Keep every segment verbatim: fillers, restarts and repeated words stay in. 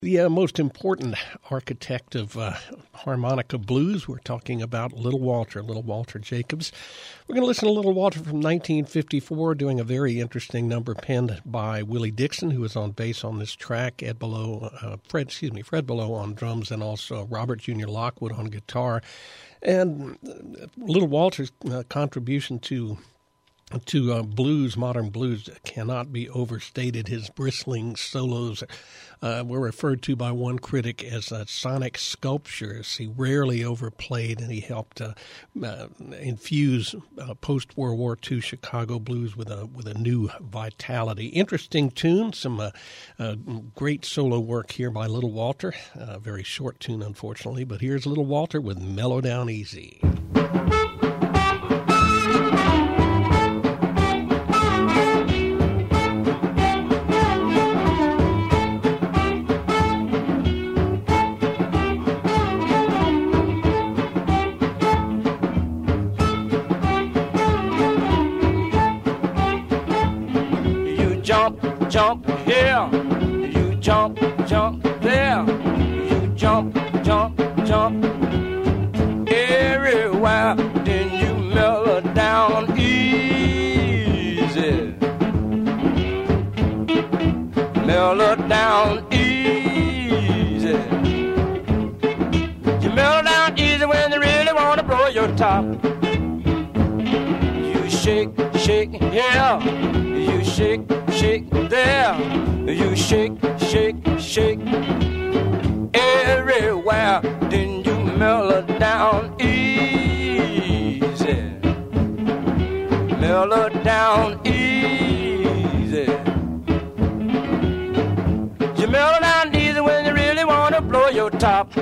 The uh, most important architect of uh, harmonica blues, we're talking about Little Walter, Little Walter Jacobs. We're going to listen to Little Walter from nineteen fifty-four, doing a very interesting number penned by Willie Dixon, who is on bass on this track, Ed Below, uh, Fred, excuse me, Fred Below on drums, and also Robert Junior Lockwood on guitar. And uh, Little Walter's uh, contribution to to uh, blues, modern blues, cannot be overstated. His bristling solos uh, were referred to by one critic as uh, sonic sculptures. He rarely overplayed, and he helped uh, uh, infuse uh, post-World War Two Chicago blues with a with a new vitality. Interesting tune, some uh, uh, great solo work here by Little Walter. A very short tune, unfortunately, but here's Little Walter with Mellow Down Easy. Jump here, you jump, jump there, you jump, jump, jump everywhere, then you mellow down easy, mellow down easy, you mellow down easy when you really want to blow your top, you shake, shake here, you shake, shake there, you shake, shake, shake everywhere, then you mellow down easy, mellow down easy, you mellow down easy when you really want to blow your top.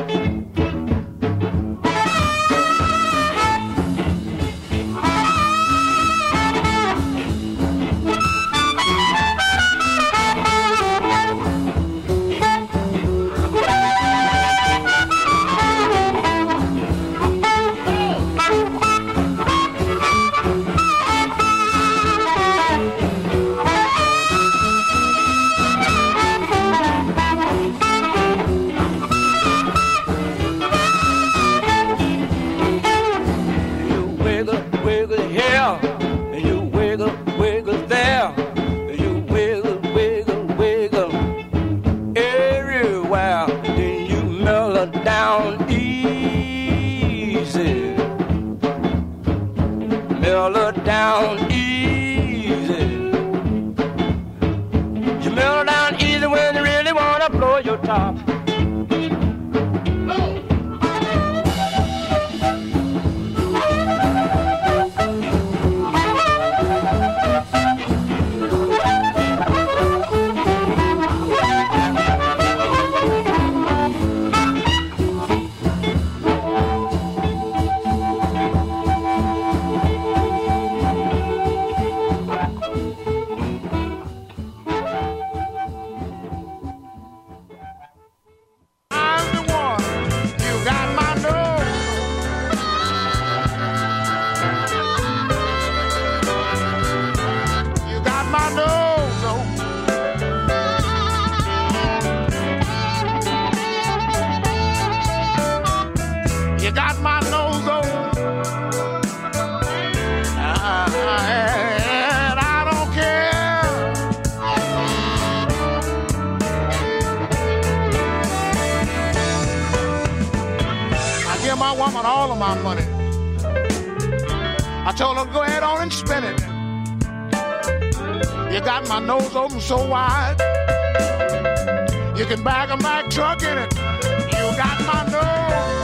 All of my money. I told her, go ahead on and spend it. You got my nose open so wide. You can bag a Mack truck in it. You got my nose.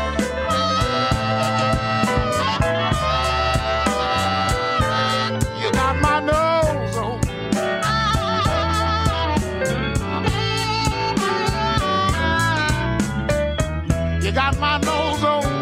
You got my nose open. You got my nose open.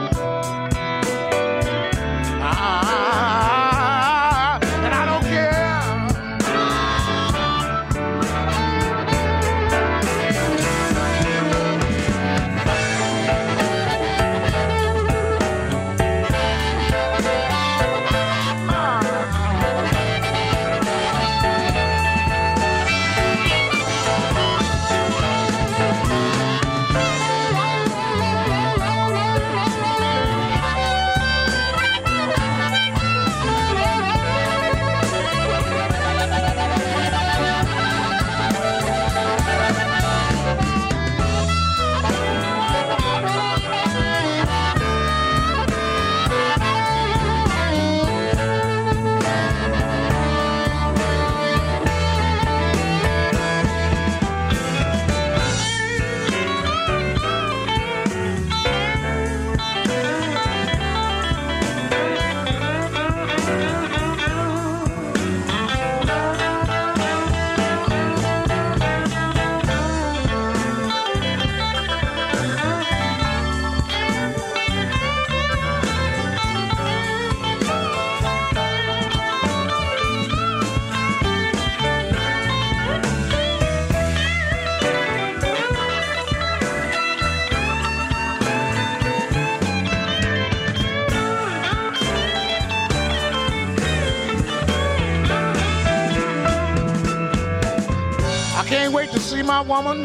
like to see my woman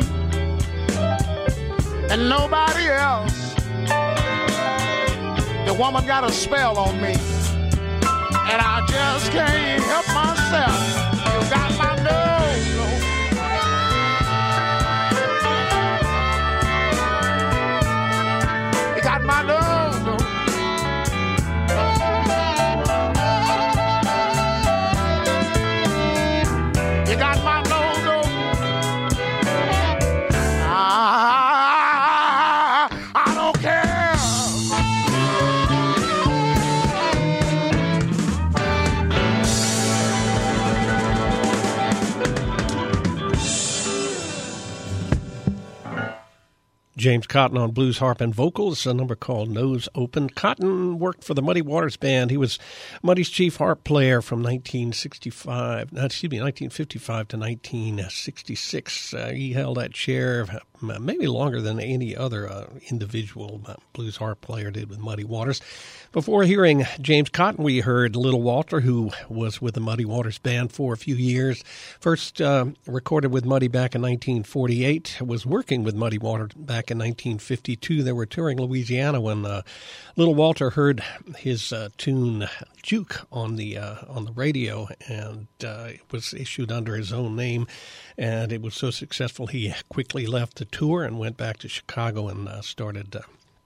and nobody else. The woman got a spell on me, and I just can't help myself. You got my nerve, you got my nerve, you got my nerve. James Cotton on blues harp and vocals, a number called Nose Open. Cotton worked for the Muddy Waters Band. He was Muddy's chief harp player from nineteen sixty-five, no, excuse me, nineteen fifty-five to nineteen sixty-six. Uh, he held that chair uh, maybe longer than any other uh, individual uh, blues harp player did with Muddy Waters. Before hearing James Cotton, we heard Little Walter, who was with the Muddy Waters Band for a few years. First uh, recorded with Muddy back in nineteen forty-eight, was working with Muddy Waters back in nineteen fifty-two. They were touring Louisiana when uh, Little Walter heard his uh, tune Juke on the uh, on the radio, and uh, it was issued under his own name, and it was so successful he quickly left the tour and went back to Chicago and uh, started uh,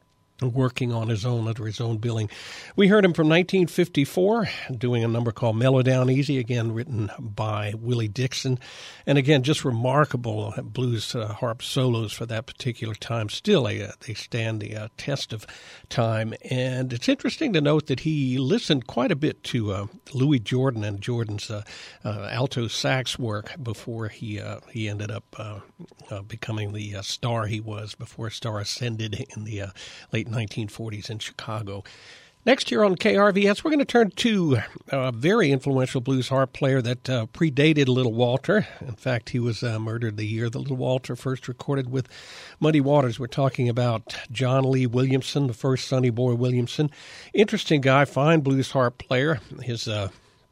working on his own under his own billing. We heard him from nineteen fifty-four doing a number called Mellow Down Easy, again written by Willie Dixon. And again, just remarkable blues uh, harp solos for that particular time. Still, uh, they stand the uh, test of time. And it's interesting to note that he listened quite a bit to uh, Louis Jordan and Jordan's uh, uh, alto sax work before he uh, he ended up uh, uh, becoming the uh, star he was, before Star ascended in the uh, late nineteen forties in Chicago. Next year on K R V S, we're going to turn to a very influential blues harp player that uh, predated Little Walter. In fact, he was uh, murdered the year that Little Walter first recorded with Muddy Waters. We're talking about John Lee Williamson, the first Sonny Boy Williamson. Interesting guy, fine blues harp player. His uh,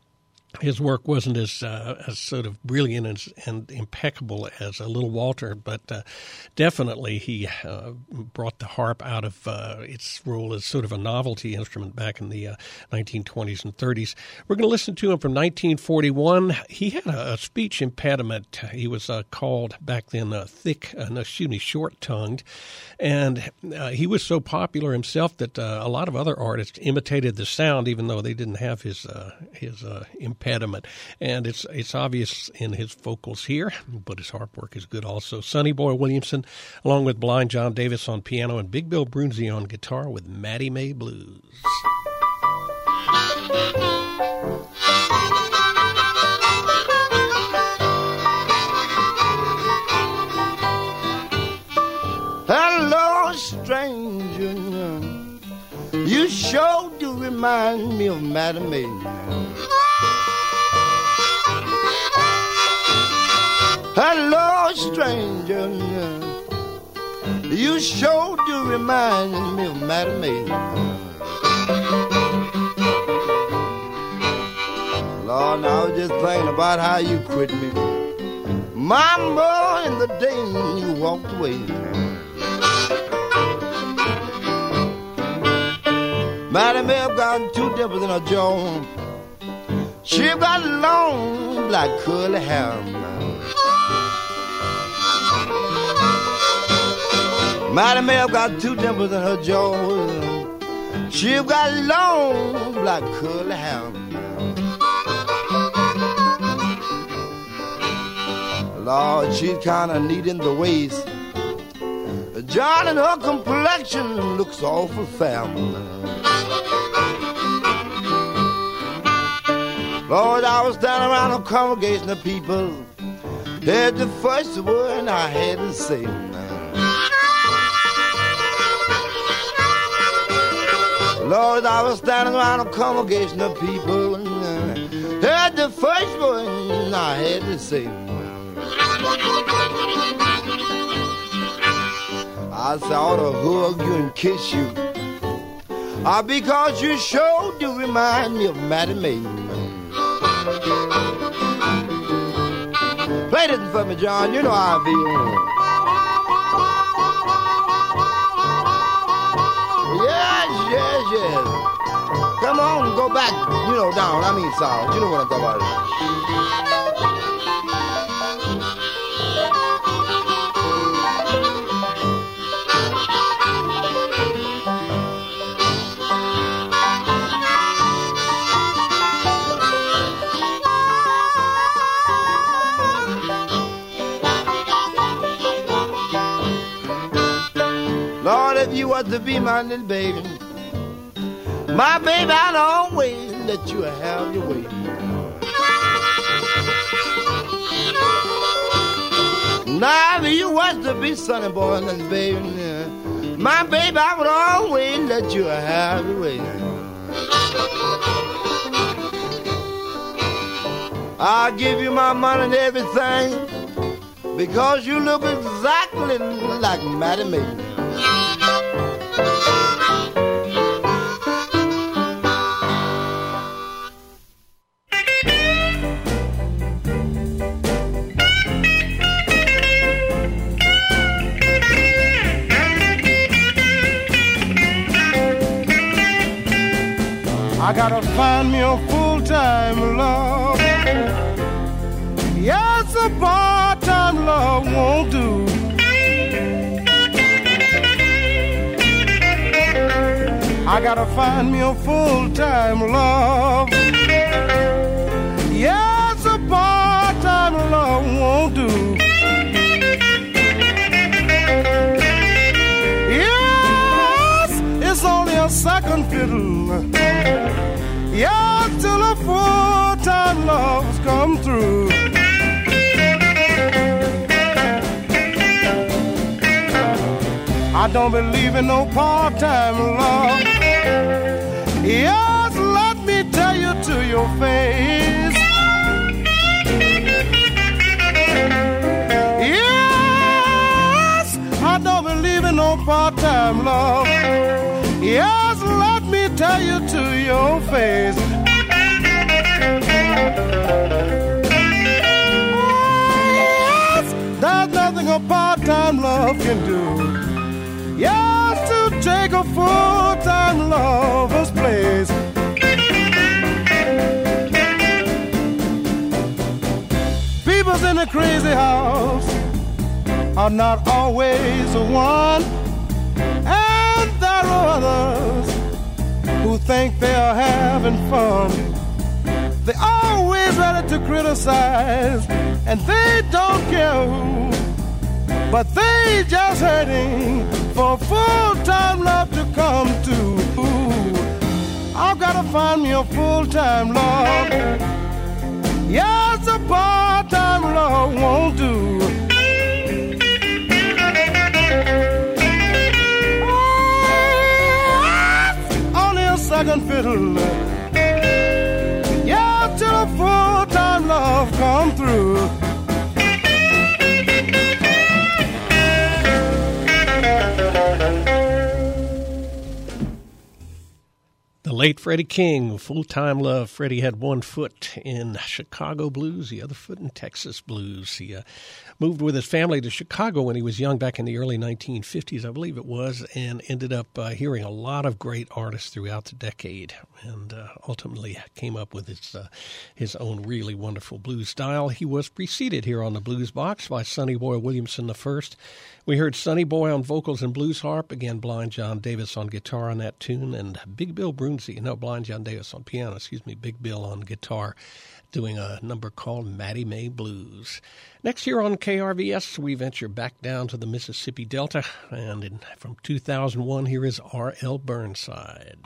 His work wasn't as uh, as sort of brilliant and, and impeccable as uh, Little Walter, but uh, definitely he uh, brought the harp out of uh, its role as sort of a novelty instrument back in the uh, nineteen twenties and thirties. We're going to listen to him from nineteen forty-one. He had a, a speech impediment. He was uh, called back then uh, thick, uh, no, excuse me, short-tongued, and uh, he was so popular himself that uh, a lot of other artists imitated the sound, even though they didn't have his uh, his uh, impediment. Impediment. And it's it's obvious in his vocals here, but his harp work is good also. Sonny Boy Williamson, along with Blind John Davis on piano and Big Bill Brunzi on guitar with Mattie Mae Blues. Hello, stranger, you sure do remind me of Mattie Mae. Hello, stranger, you sure do remind me of Mattie Mae. Lord, I was just thinking about how you quit me, Mama, in the day you walked away. Mattie Mae got two dimples in her jaw. She got long black curly hair. Mattie Mae got two dimples in her jaw. She got long black curly hair. Lord, she's kind of neat in the waist. John and her complexion looks awful fair. Lord, I was standing around a congregation of people. Heard the first word I had to say. Lord, I was standing around a congregation of people. Heard the first word I had to say. I said I ought to hug you and kiss you, ah, because you sure do remind me of Mattie Mae. Play this for me, John. You know how I feel. Yes, yes, yes. Come on, go back, you know, down. I mean south. You know what I'm talking about. Lord, if you was to be my little baby, my baby, I'd always let you have your way. Now, if you was to be sonny boy, little baby, my baby, I would always let you have your way. I'll give you my money and everything because you look exactly like Mattie Mae. I gotta find me a full-time love. Yes, a part-time love won't do. I gotta find me a full-time love. Yes, a part-time love won't do. Yes, it's only a second fiddle. Yeah, till a full-time love's come through. I don't believe in no part-time love. Yes, let me tell you to your face. Yes, I don't believe in no part-time love. Yes, let me tell you to your face. Yes, there's nothing a part-time love can do. Yes, to take a full-time lover's place. People's in a crazy house are not always the one, and there are others who think they are having fun. They're always ready to criticize, and they don't care who, but they just hurting for full-time love to come to. I've got to find me a full-time love. Yes, a part-time love won't do. Only a second fiddle. Yeah, till a full-time love come through. The late Freddie King, Full-Time Love. Freddie had one foot in Chicago blues, the other foot in Texas blues. He uh, moved with his family to Chicago when he was young, back in the early nineteen fifties, I believe it was, and ended up uh, hearing a lot of great artists throughout the decade, and uh, ultimately came up with his, uh, his own really wonderful blues style. He was preceded here on the Blues Box by Sonny Boy Williamson the First. We heard Sonny Boy on vocals and blues harp, again Blind John Davis on guitar on that tune, and Big Bill Broonzy, no, Blind John Davis on piano, excuse me, Big Bill on guitar, doing a number called Mattie Mae Blues. Next here on K R V S, we venture back down to the Mississippi Delta, and in, from two thousand one, here is R L Burnside.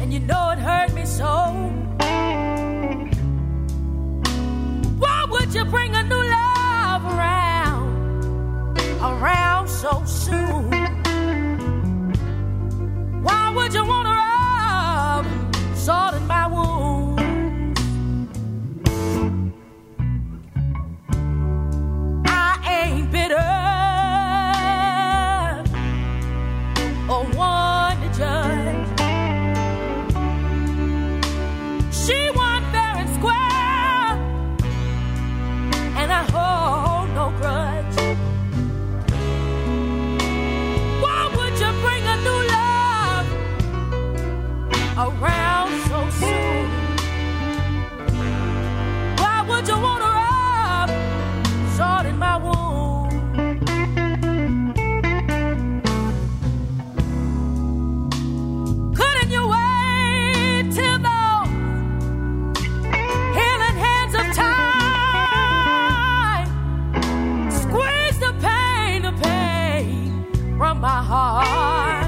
and you know it hurt me so. Why would you bring a new love around, around so soon? Why would you want to rub salt in my wound? I ain't bitter or one to judge. She won fair and square, and I hold no grudge. Why would you bring a new love around so soon? Why would you want to rub salt in my wound? Couldn't you wait till those healing hands of time squeeze the pain, the pain from my heart?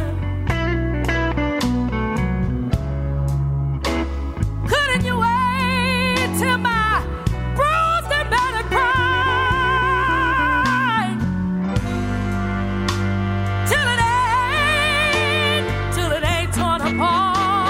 Couldn't you wait till my bruised and battered pride, till it ain't, till it ain't torn apart?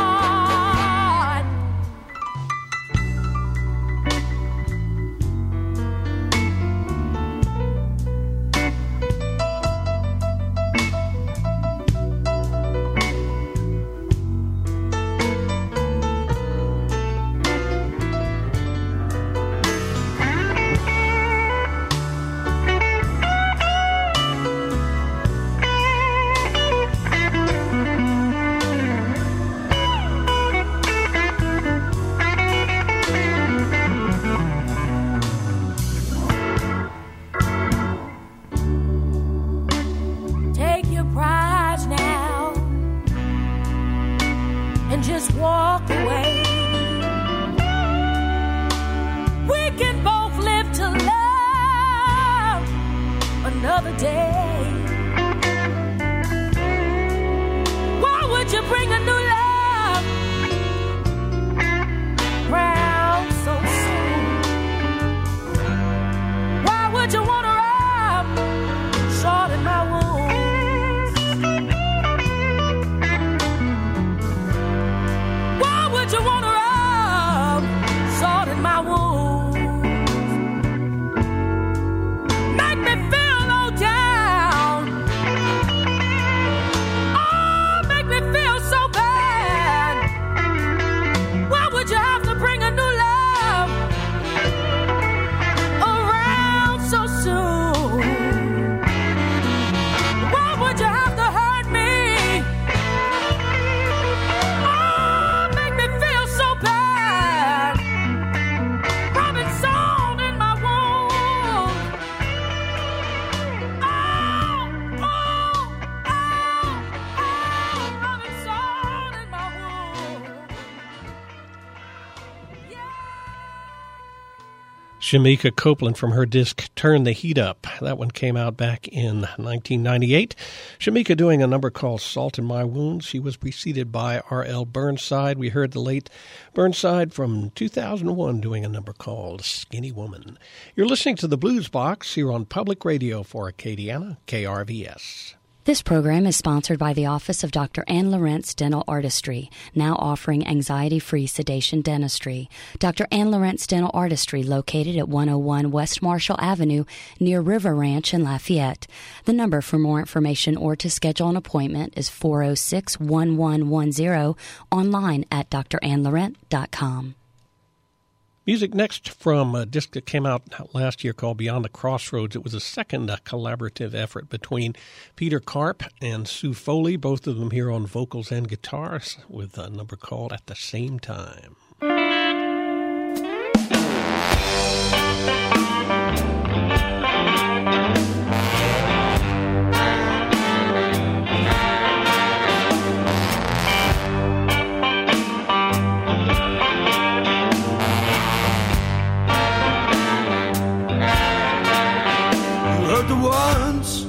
Take your prize now and just walk away. We can both live to love another day. Why would you bring a new love round so soon? Why would you want to rub salt in my wounds? Why would you want to rub salt in my wounds? Make me feel low down. Oh, make me feel so bad. Why would you have to bring a new love around so soon? Why would you have to hurt me? Oh, make me feel so bad. Rubbing salt in my wound. Oh, oh, oh, oh, rubbing salt in my wound. Shamika Copeland from her disc Turn the Heat Up. That one came out back in nineteen ninety-eight. Shamika doing a number called Salt in My Wounds. She was preceded by R L Burnside. We heard the late Burnside from two thousand one doing a number called Skinny Woman. You're listening to the Blues Box here on Public Radio for Acadiana, K R V S. This program is sponsored by the Office of Doctor Ann Lawrence Dental Artistry, now offering anxiety-free sedation dentistry. Doctor Ann Lawrence Dental Artistry, located at one oh one West Marshall Avenue near River Ranch in Lafayette. The number for more information or to schedule an appointment is four oh six, one one one zero, online at d r ann laurent dot com. Music next from a disc that came out last year called Beyond the Crossroads. It was a second uh, collaborative effort between Peter Karp and Sue Foley, both of them here on vocals and guitars, with a number called At the Same Time. The ones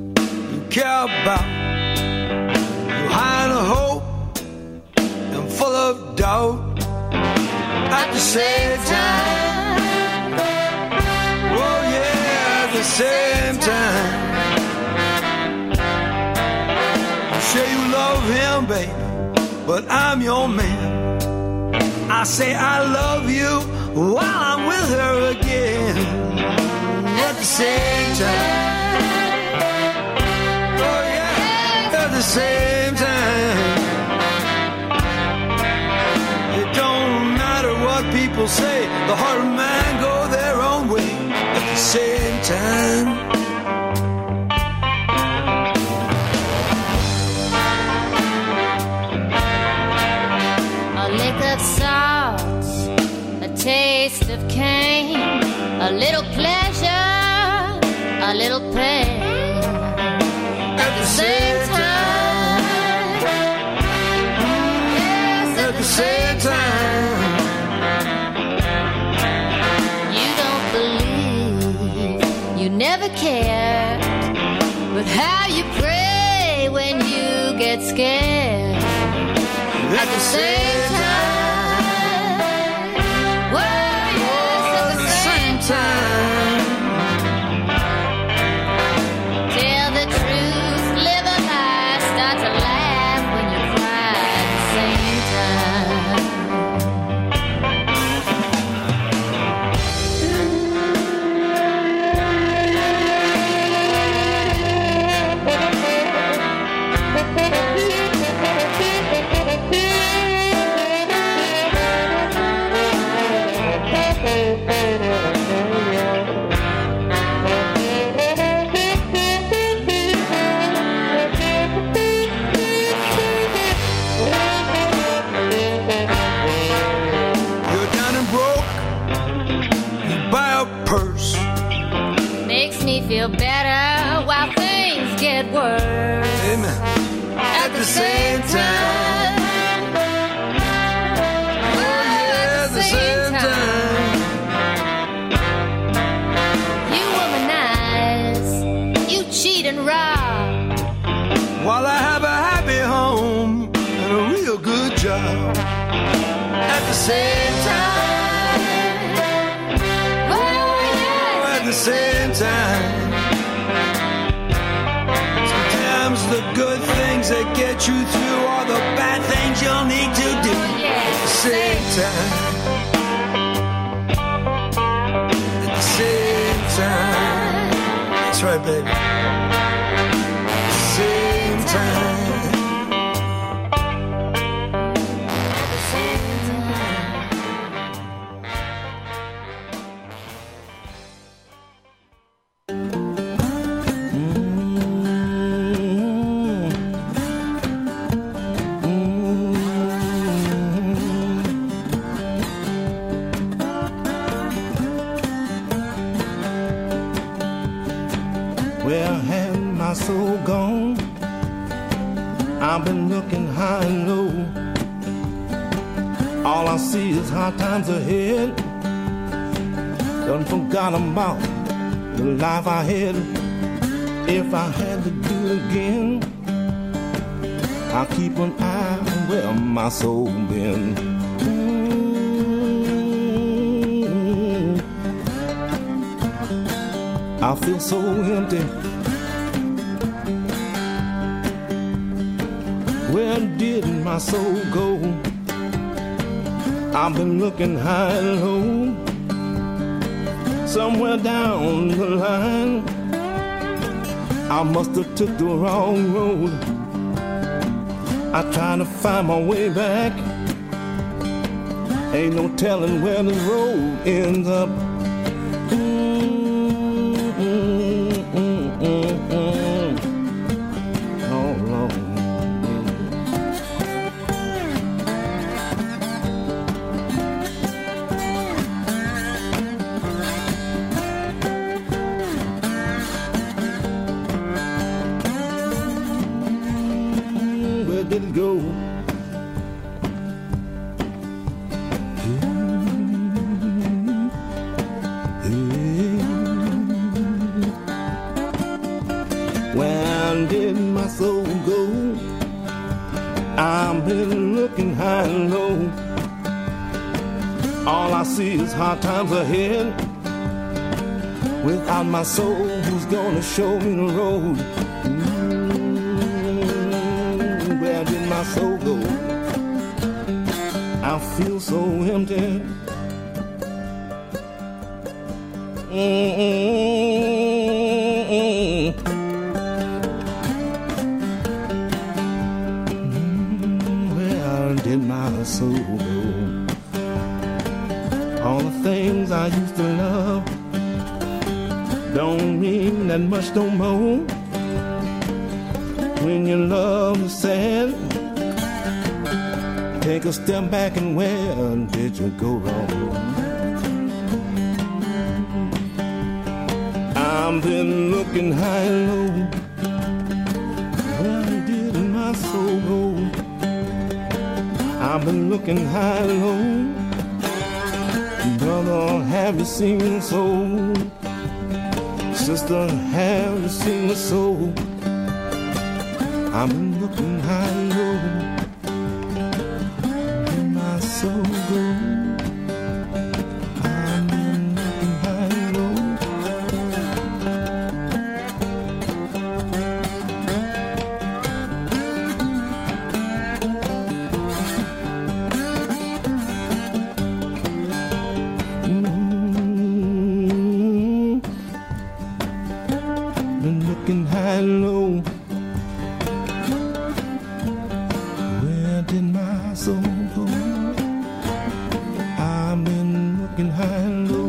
you care about, you hide a hope and full love, dog, at the same time. Oh yeah, at the same time. You say you love him, baby, but I'm your man. I say I love you while I'm with her again. At the same time. Oh yeah, at the same time. It don't matter what people say, the heart of man go their own way. At the same time. Salt, a taste of cane, a little pleasure, a little pain. At the same time, yes, at the same time. You don't believe, you never cared, but how you pray when you get scared. At the same time. Time. Tell the truth, live a lie, start to laugh when you cry at the same feel better while things get worse. Amen. At, At the, the same, same time. Oh, yeah, at the same time. You womanize, you cheat and rob, while I have a happy home and a real good job. At the same time. Oh, yes. At the same time. The good things that get you through are the bad things you'll need to do. Oh, yeah. At the same time. At the same time. That's right, baby. At the same time. So gone, I've been looking high and low. All I see is hard times ahead. Done forgot about the life I had. If I had to do it again, I'll keep an eye on where my soul been. Mm-hmm. I feel so empty. Where did my soul go? I've been looking high and low. Somewhere down the line, I must have took the wrong road. I try to find my way back. Ain't no telling where the road ends up. Did it go? Hey. high and low. All I see is hard times ahead. Without my soul, who's gonna show me the road? Mm, where did my soul go? I feel so empty. Mm-mm-mm. Where did my soul go? All the things I used to love don't mean that much no more. When your love is sad, take a step back and where did you go wrong? I've been looking high and low. Where did my soul go? I've been looking high and low. Brother, have you seen the soul? Sister, have you seen the soul? I've been looking high and low. Where did my soul go? I've been looking high and low. Looking high and low. Where did my soul go? I've been looking high and low.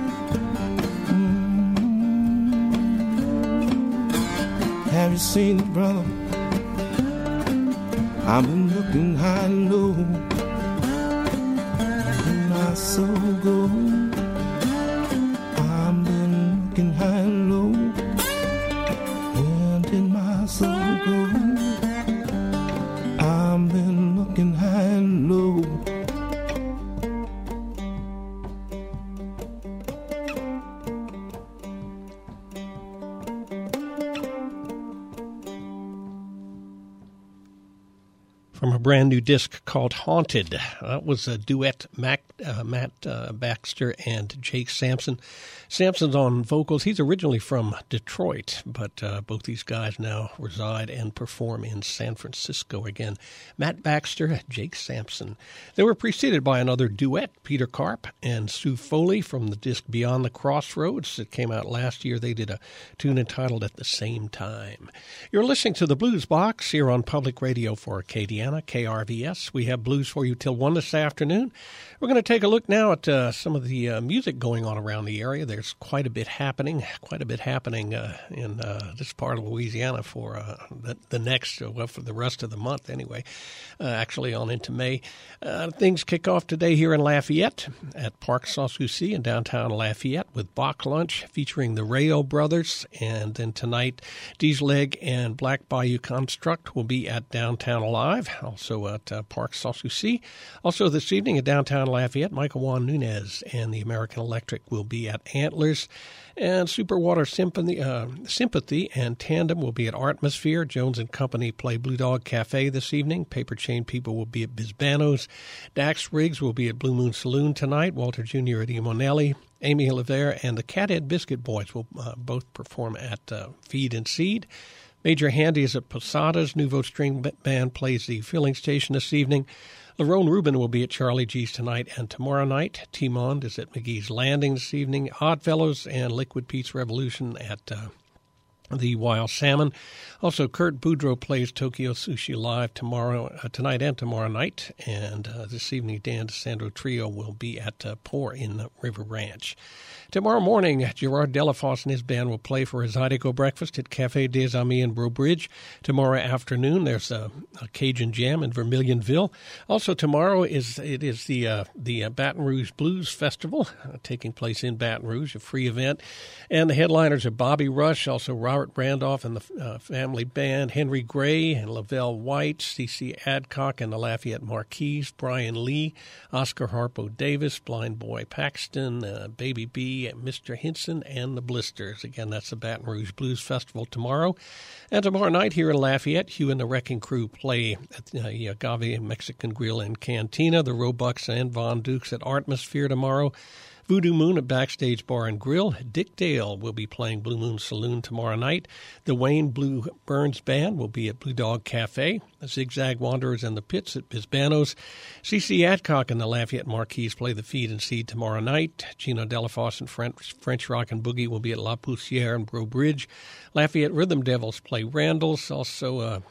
Mm-hmm. Have you seen it, brother? I've been looking high and low. Where did my soul go? I've been looking high and low. My soul go. I've been looking high and low. From a brand new disc called Haunted. That was a duet, Mac, uh, Matt uh, Baxter and Jake Sampson. Sampson's on vocals. He's originally from Detroit, but uh, both these guys now reside and perform in San Francisco again. Matt Baxter, Jake Sampson. They were preceded by another duet, Peter Karp and Sue Foley from the disc Beyond the Crossroads that came out last year. They did a tune entitled At the Same Time. You're listening to the Blues Box here on Public Radio for Acadiana, K R V S. We have blues for you till one this afternoon. We're going to take a look now at uh, some of the uh, music going on around the area. There's quite a bit happening, quite a bit happening uh, in uh, this part of Louisiana for uh, the, the next, uh, well, for the rest of the month anyway, uh, actually on into May. Uh, things kick off today here in Lafayette at Park Sans Souci in downtown Lafayette with Bach Lunch featuring the Rayo Brothers. And then tonight, Dee's Leg and Black Bayou Construct will be at Downtown Alive, also at uh, Park Sans Souci. Also this evening at downtown Lafayette, Michael Juan Nunez and the American Electric will be at Antlers. And Superwater Symphony, uh, Sympathy and Tandem will be at Artmosphere. Jones and Company play Blue Dog Cafe this evening. Paper Chain People will be at Bisbano's. Dax Riggs will be at Blue Moon Saloon tonight. Walter Junior at Imonelli. Amy Oliver and the Cathead Biscuit Boys will uh, both perform at uh, Feed and Seed. Major Handy is at Posadas. Nouveau String Band plays the filling station this evening. Lerone Rubin will be at Charlie G's tonight and tomorrow night. T-Mond is at McGee's Landing this evening. Oddfellows and Liquid Pete's Revolution at uh, the Wild Salmon. Also, Kurt Boudreau plays Tokyo Sushi Live tomorrow, uh, tonight and tomorrow night. And uh, this evening, Dan DeSandro Trio will be at uh, Pour in the River Ranch. Tomorrow morning, Gerard Delafosse and his band will play for a Zydeco breakfast at Café des Amis in Breaux Bridge. Tomorrow afternoon, there's a, a Cajun Jam in Vermilionville. Also tomorrow is it is the uh, the uh, Baton Rouge Blues Festival uh, taking place in Baton Rouge, a free event. And the headliners are Bobby Rush, also Ra Howard Randolph and the uh, family band, Henry Gray and Lavelle White, C C Adcock and the Lafayette Marquise, Brian Lee, Oscar Harpo Davis, Blind Boy Paxton, uh, Baby B, Mister Hinson, and the Blisters. Again, that's the Baton Rouge Blues Festival tomorrow. And tomorrow night here in Lafayette, Hugh and the Wrecking Crew play at the uh, Agave Mexican Grill and Cantina, the Roebucks and Von Dukes at Artmosphere tomorrow, Voodoo Moon at Backstage Bar and Grill. Dick Dale will be playing Blue Moon Saloon tomorrow night. The Wayne Blue Burns Band will be at Blue Dog Cafe. The Zigzag Wanderers and the Pits at Bisbanos. C C Adcock and the Lafayette Marquise play the Feed and Seed tomorrow night. Gino Delafosse and French, French Rock and Boogie will be at La Poussière and Breaux Bridge. Lafayette Rhythm Devils play Randall's. Also, uh,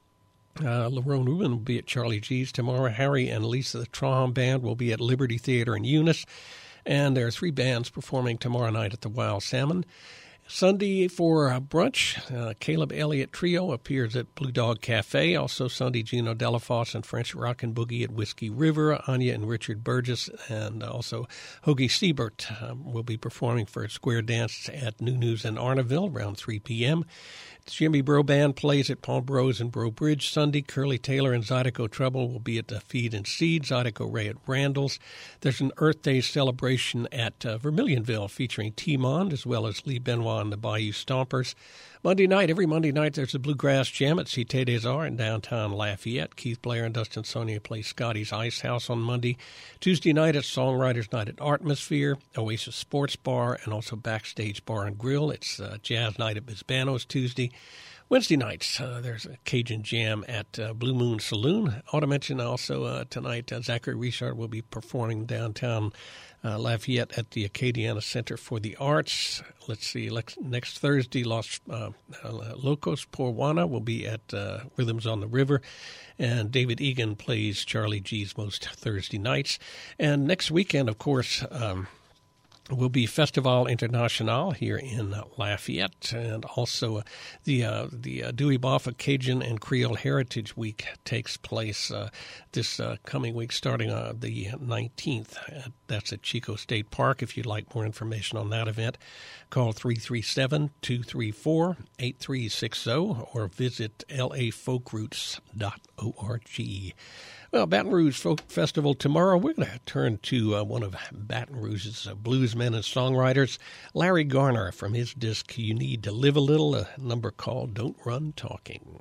Uh, Lerone Rubin will be at Charlie G's tomorrow. Harry and Lisa the Trahan Band will be at Liberty Theater in Eunice. And there are three bands performing tomorrow night at the Wild Salmon. Sunday for uh, brunch, uh, Caleb Elliott Trio appears at Blue Dog Cafe. Also Sunday, Gino Delafosse and French Rock and Boogie at Whiskey River. Anya and Richard Burgess and also Hoagie Siebert um, will be performing for a square dance at New News in Arnaville around three p.m. Jimmy Bro Band plays at Paul Bros and Breaux Bridge Sunday. Curly Taylor and Zydeco Trouble will be at the Feed and Seed. Zydeco Ray at Randall's. There's an Earth Day celebration at uh, Vermilionville featuring T-Mond as well as Lee Benoit and the Bayou Stompers. Monday night, every Monday night, there's a Bluegrass Jam at Cité des Arts in downtown Lafayette. Keith Blair and Dustin Sonia play Scotty's Ice House on Monday. Tuesday night, it's Songwriters Night at Artmosphere, Oasis Sports Bar, and also Backstage Bar and Grill. It's uh, Jazz Night at Bisbanos Tuesday. Wednesday nights, uh, there's a Cajun Jam at uh, Blue Moon Saloon. I ought to mention also uh, tonight, uh, Zachary Richard will be performing downtown uh, Lafayette at the Acadiana Center for the Arts. Let's see, next, next Thursday, Los uh, uh, Locos Por Juana will be at uh, Rhythms on the River. And David Egan plays Charlie G's most Thursday nights. And next weekend, of course, um, will be Festival International here in uh, Lafayette, and also uh, the uh, the uh, Dewey Boffa Cajun and Creole Heritage Week takes place uh, this uh, coming week, starting on uh, the nineteenth. Uh, that's at Chico State Park. If you'd like more information on that event, call three three seven, two three four, eight three six zero or visit l a folk roots dot org. Well, Baton Rouge Folk Festival tomorrow. We're going to turn to uh, one of Baton Rouge's uh, bluesmen and songwriters, Larry Garner, from his disc You Need to Live a Little, a number called Don't Run Talking.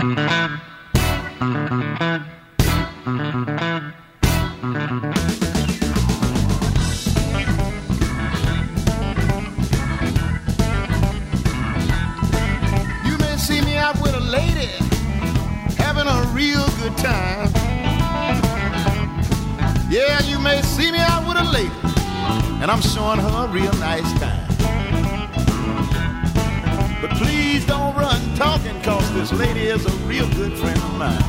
You may see me out with a lady having a real good time. Yeah, you may see me out with a lady, and I'm showing her a real nice time. But please don't run talking, cause this lady is a real good friend of mine.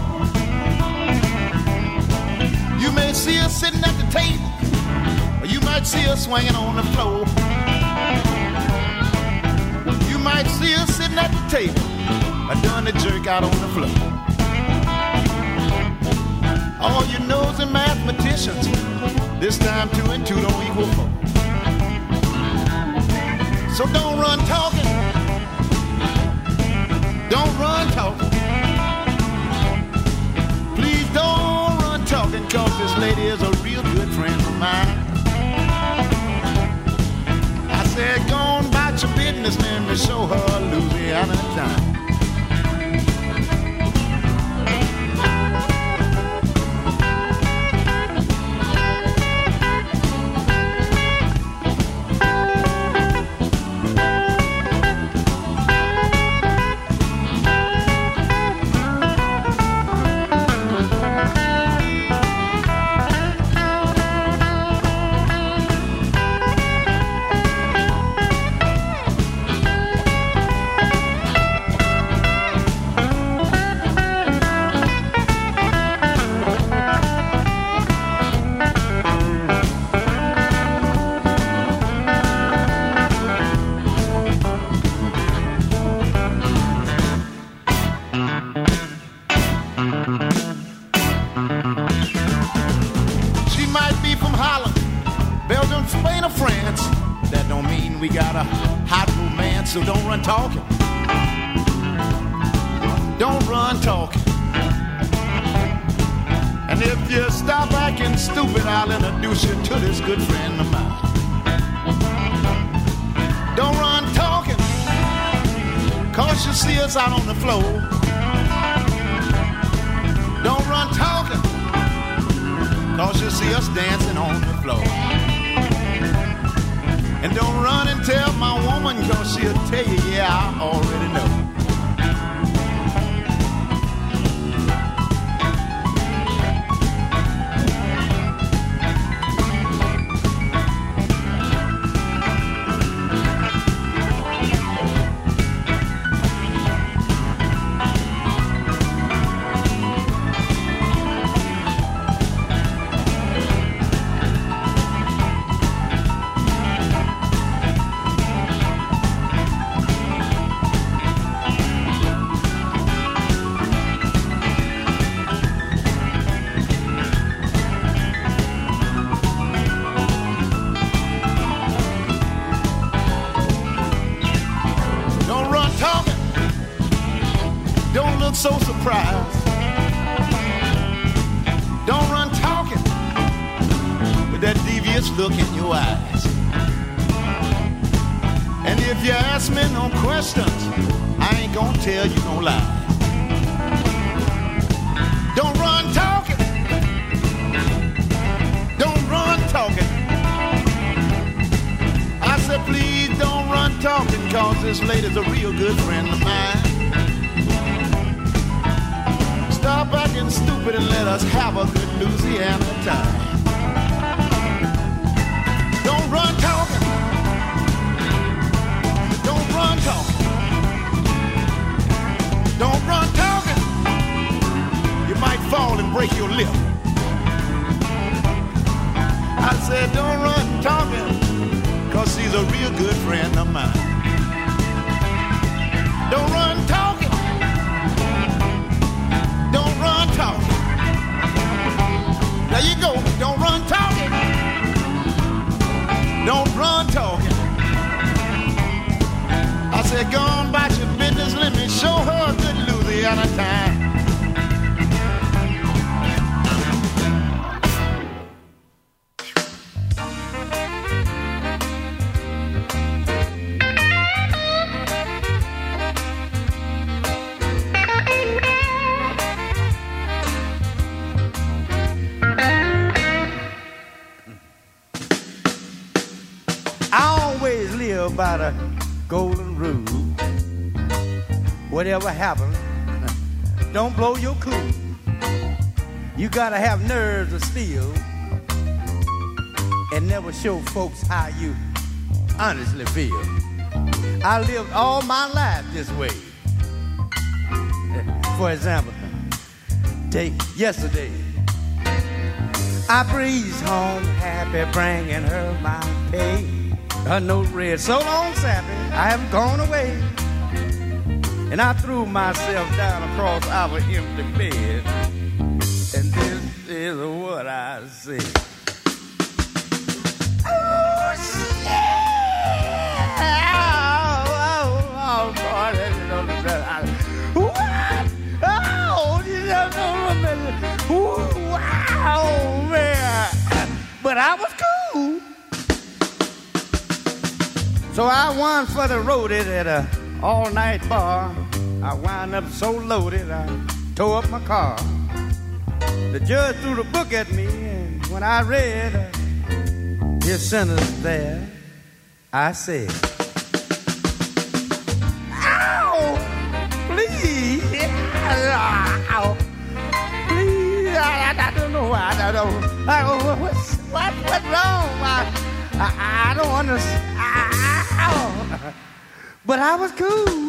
You may see her sitting at the table, or you might see her swinging on the floor. You might see her sitting at the table, or doing the jerk out on the floor. All you nosy mathematicians, this time two and two don't equal four. So don't run talking, don't run talking. Please don't run talking, cause this lady is a real good friend of mine. I said, go on about your business, man, to show her Louisiana time. So don't run talking, Don't run talking. And if you stop acting stupid, I'll introduce you to this good friend of mine. Don't run talking, cause you see us out on the floor. Don't run talking, cause you see us dancing on the floor. And don't run and tell my woman, cause she'll tell you, yeah, I already know. So surprised. Don't run talking with that devious look in your eyes. And if you ask me no questions, I ain't gonna tell you no lies. Don't run talking. Don't run talking. I said please don't run talking, cause this lady's a real good friend of mine. Stop acting stupid and let us have a good Louisiana time. Don't run talking. Don't run talking. Don't run talking. You might fall and break your lip. I said don't run talking, cause she's a real good friend of mine. Don't run talking. Don't run talking. There you go. Don't run talking. Don't run talking. I said, go on about your business. Let me show her a good Louisiana time. By the golden rule, whatever happens, don't blow your cool. You gotta have nerves of steel and never show folks how you honestly feel. I lived all my life this way. For example, take yesterday. I breezed home happy, bringing her my pay. Her note read, so long, Sappy, I haven't gone away. And I threw myself down across our empty bed. And this is what I said. Oh, shit! Oh, oh, oh, boy. What? Oh, you don't know. Wow, man. But I was cool. So I won for the roadie at a all-night bar. I wound up so loaded, I tore up my car. The judge threw the book at me, and when I read uh, his sentence there, I said, ow, please, ow, please, I, I don't know why, I don't know, I, what's, what, what's wrong? I, I, I don't understand. But I was cool.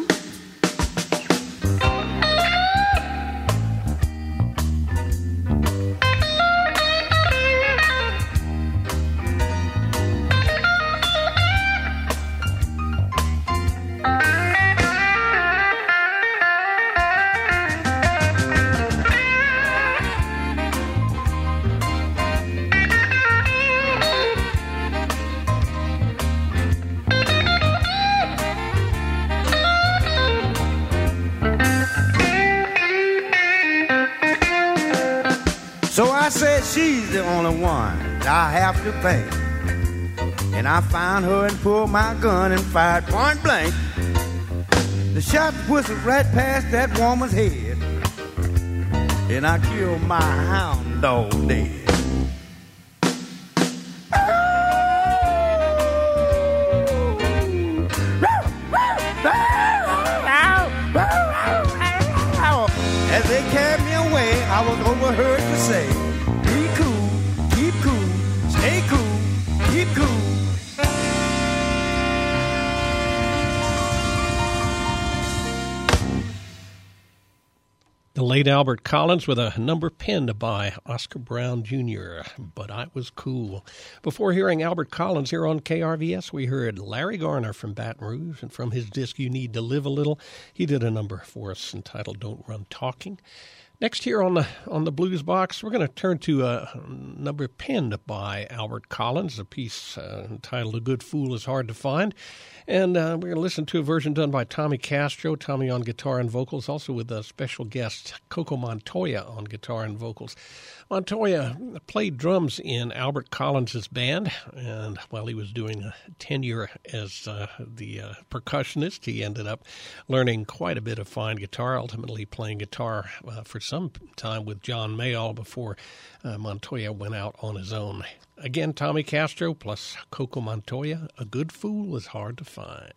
I said she's the only one that I have to pay. And I found her and pulled my gun and fired point blank. The shot whistled right past that woman's head, and I killed my hound dog dead. As they carried me away, I was overheard to say, be cool, keep cool, stay cool, keep cool. The late Albert Collins with a number penned by Oscar Brown Junior, But I Was Cool. Before hearing Albert Collins here on K R V S, we heard Larry Garner from Baton Rouge, and from his disc You Need to Live a Little, he did a number for us entitled Don't Run Talking. Next here on the on the Blues Box, we're going to turn to a number penned by Albert Collins, a piece uh, entitled A Good Fool is Hard to Find. And uh, we're going to listen to a version done by Tommy Castro, Tommy on guitar and vocals, also with a special guest, Coco Montoya, on guitar and vocals. Montoya played drums in Albert Collins' band, and while he was doing a tenure as uh, the uh, percussionist, he ended up learning quite a bit of fine guitar, ultimately playing guitar uh, for some time with John Mayall before uh, Montoya went out on his own. Again, Tommy Castro plus Coco Montoya, A Good Fool is Hard to Find.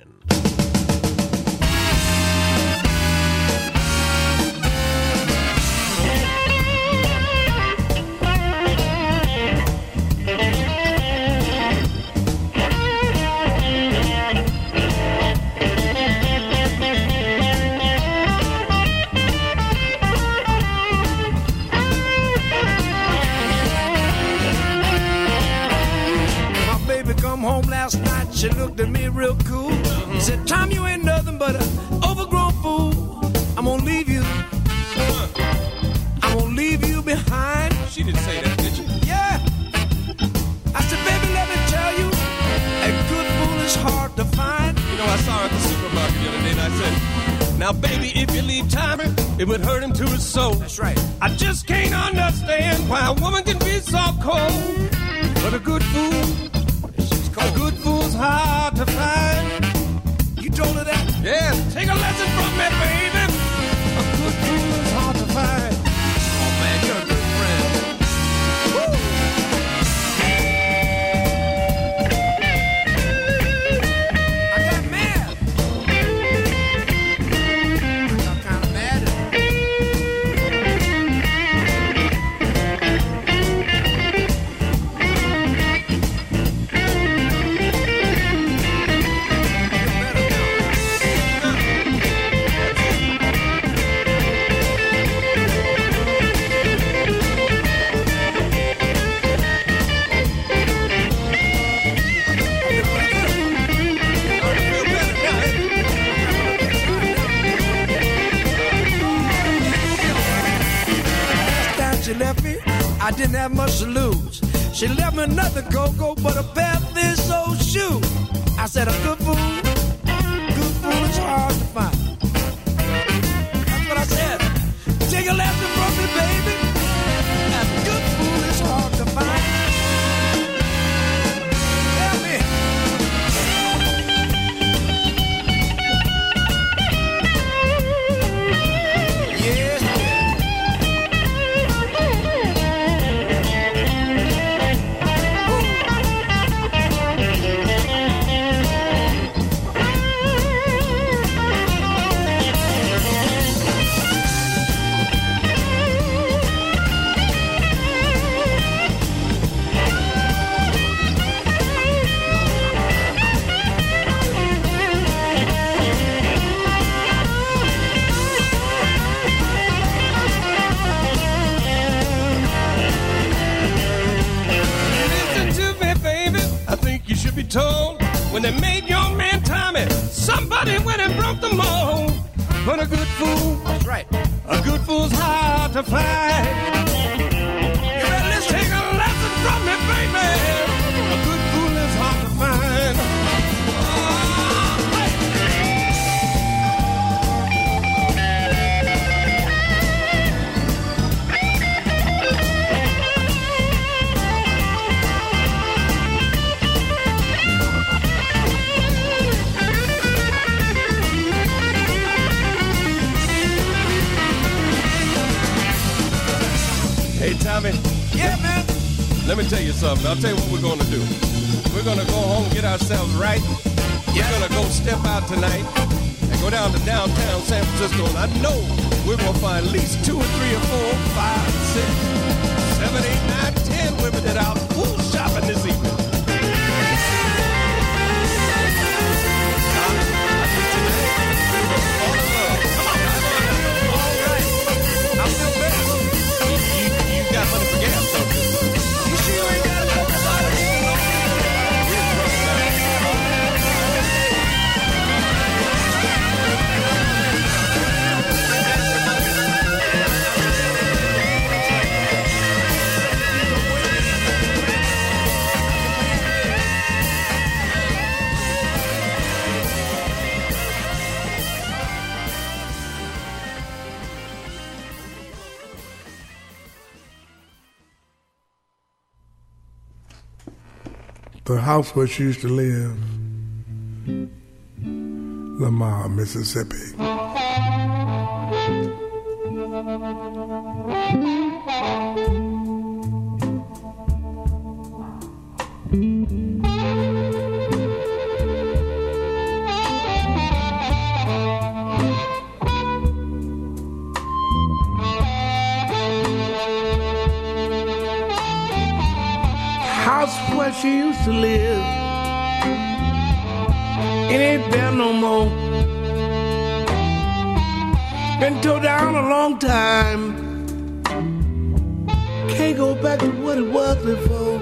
Come home last night, she looked at me real cool. Mm-hmm. Said, Tom, you ain't nothing but an overgrown fool. I'm gonna leave you. I'm gonna leave you behind. She didn't say that, did she? Yeah. I said, baby, let me tell you, a good fool is hard to find. You know, I saw her at the supermarket the other day, and I said, now, baby, if you leave Tommy, it would hurt him to his soul. That's right. I just can't understand why a woman can be so cold. But a good fool, a good fool's hard to find. You told her that? Yeah, take a lesson from me, baby. A good fool is hard to find. Oh, man, you're a good friend. Woo! I got mad. I got kind of mad at her. She left me, I didn't have much to lose. She left me nothing, Coco, but a pair of this old shoe. I said, a good fool, good fool is hard to find. That's what I said. Take a lesson from me, baby. A good fool is hard to find. Tell me. Yes. You should be told when they made your man Tommy, somebody went and broke the mold. But a good fool, That's right. a good fool's hard to find. You better let's take a lesson from me, baby. A good fool is hard to find. Oh, hey. Yeah, man. Let me tell you something. I'll tell you what we're going to do. We're going to go home and get ourselves right. We're going to go step out tonight and go down to downtown San Francisco, and I know we're going to find at least two or three or four, five, six, seven, eight, nine, ten women that are out full shopping this evening. The house where she used to live, Lamar, Mississippi. She used to live, it ain't there no more. Been tore down a long time, can't go back to what it was before.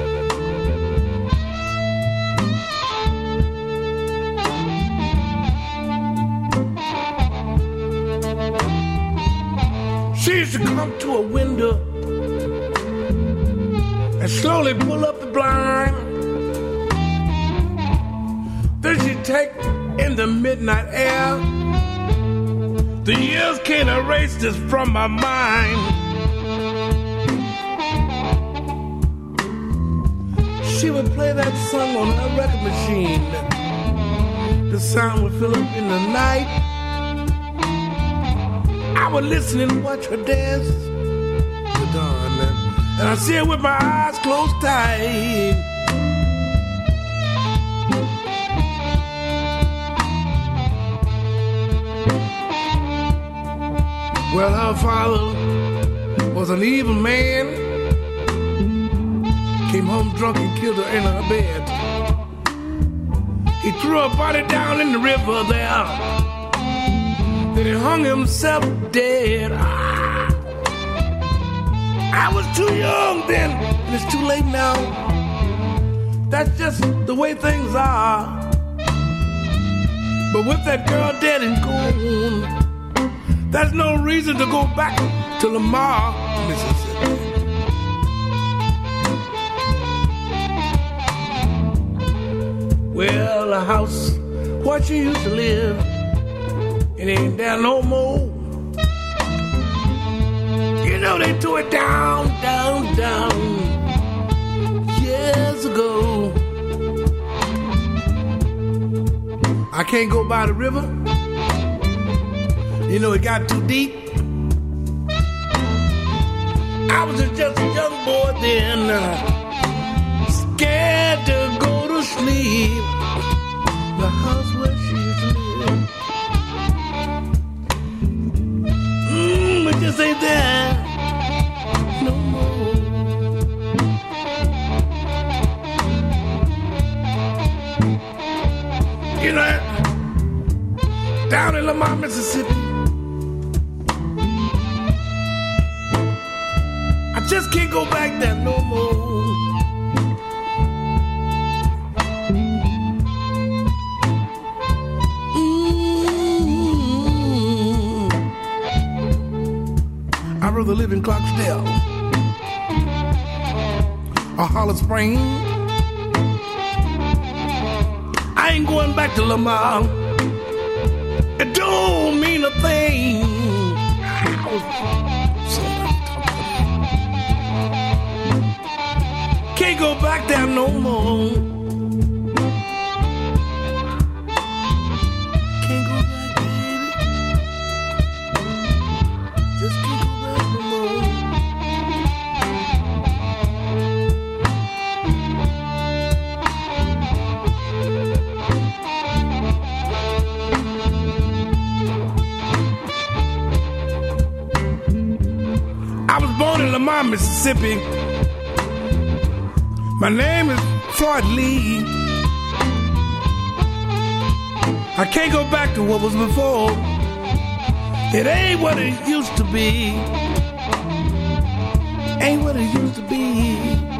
She used to come to a window and slowly pull up the blind. Then she take in the midnight air. The years can't erase this from my mind. She would play that song on her record machine. The sound would fill up in the night. I would listen and watch her dance to dawn. And I see her with my eyes closed tight. Well, her father was an evil man. Came home drunk and killed her in her bed. He threw her body down in the river there. Then he hung himself dead. I was too young then, and it's too late now. That's just the way things are. But with that girl dead and gone, there's no reason to go back to Lamar, Mississippi. Well, the house where she used to live, it ain't there no more. You know they tore it down, down, down years ago. I can't go by the river. You know it got too deep. I was just a young boy then, uh, scared to go to sleep. The house where she used to live, mmm, it just ain't there. You know, down in Lamar, Mississippi, I just can't go back there no more. Mm-hmm. I'd rather live in Clarksdale or Hollow Springs. I ain't going back to Lamar. It don't mean a thing. Can't go back there no more. Can't go back, baby. Just can't go back no more. Mississippi. My name is Floyd Lee. I can't go back to what was before. It ain't what it used to be. Ain't what it used to be.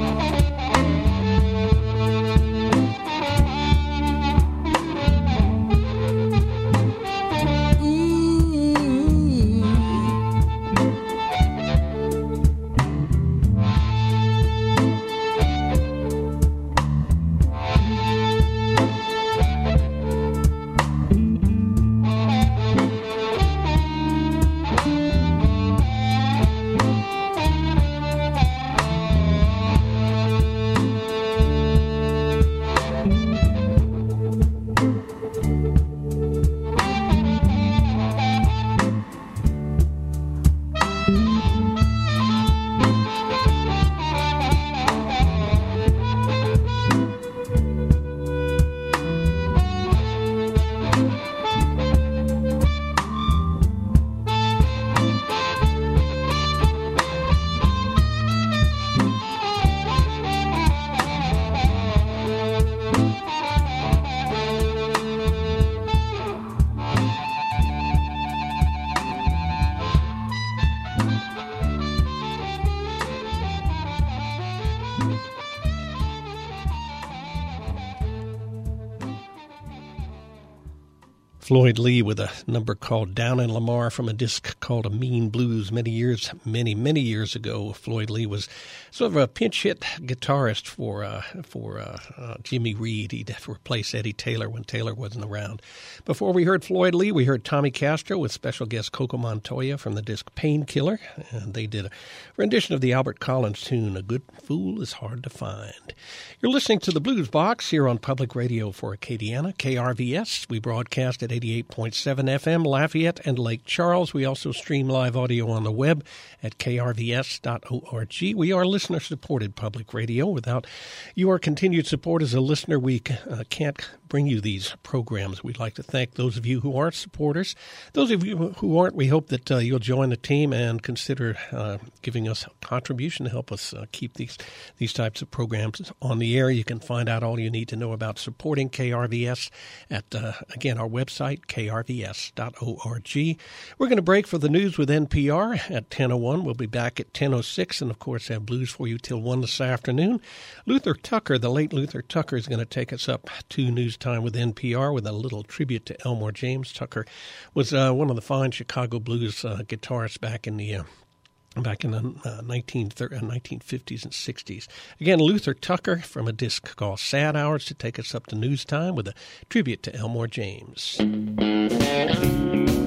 Floyd Lee with a number called Down in Lamar from a disc called A Mean Blues. Many years, many, many years ago, Floyd Lee was sort of a pinch hit guitarist for uh, for uh, uh, Jimmy Reed. He'd replace Eddie Taylor when Taylor wasn't around. Before we heard Floyd Lee, we heard Tommy Castro with special guest Coco Montoya from the disc Painkiller. And they did a rendition of the Albert Collins tune, A Good Fool is Hard to Find. You're listening to the Blues Box here on Public Radio for Acadiana, K R V S. We broadcast at eighty-eight point seven F M, Lafayette and Lake Charles. We also stream live audio on the web at k r v s dot org. We are listener-supported public radio. Without your continued support as a listener, we uh, can't bring you these programs. We'd like to thank those of you who are supporters. Those of you who aren't, we hope that uh, you'll join the team and consider uh, giving us a contribution to help us uh, keep these these types of programs on the air. You can find out all you need to know about supporting K R V S at, uh, again, our website, k r v s dot org. We're going to break for the news with N P R at ten oh one. We'll be back at ten oh six and, of course, have blues for you till one this afternoon. Luther Tucker, the late Luther Tucker, is going to take us up to news time with N P R with a little tribute to Elmore James. Tucker was uh, one of the fine Chicago blues uh, guitarists back in the uh, back in the uh, nineteen fifties and sixties. Again, Luther Tucker from a disc called Sad Hours to take us up to news time with a tribute to Elmore James.